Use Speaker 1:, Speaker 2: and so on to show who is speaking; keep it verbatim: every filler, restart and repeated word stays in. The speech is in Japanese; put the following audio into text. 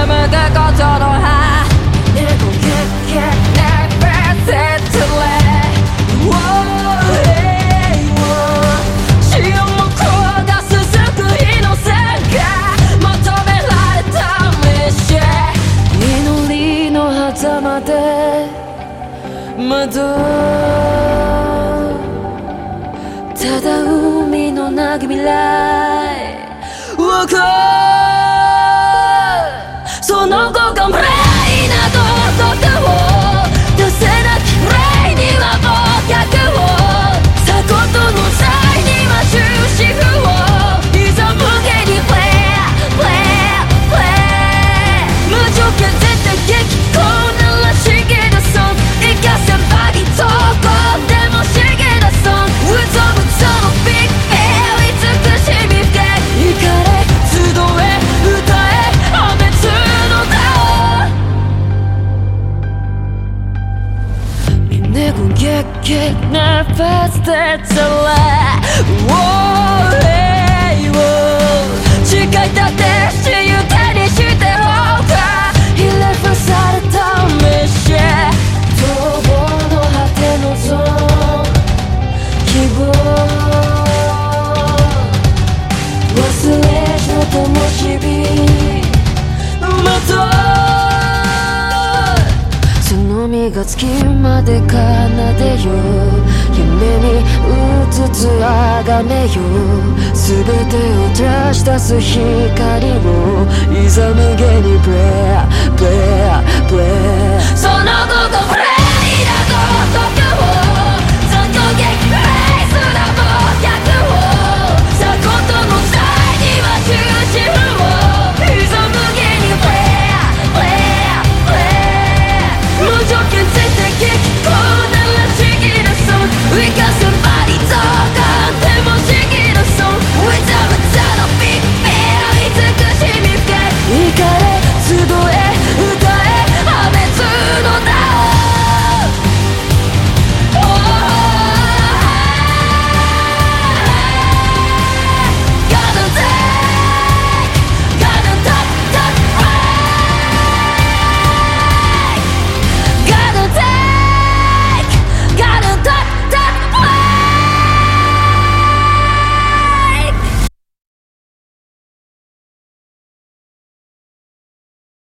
Speaker 1: むくことの葉猫ゲッゲッ never said to let潮も下す救いの線が求められた道祈りの狭間で窓ただ海のなき未来をその後が無礼などとかを出せなき礼には忘却をさことの際には終止符をいざ無限に play play play 無条件絶対激高ならしげだそう生かせばいいどこでもしげだそううぞうぞのビッグフェア美しみ深い怒れ集え歌え破滅の名をNever get get never stay to lie誓い立て死ゆ手にしてほうかひれ伏された飯逃亡の果てのゾーン希望忘れの灯火またその身が月まで奏でよ夢にうつつあがめよ全てを照らし出す光をいざ無限にブレイ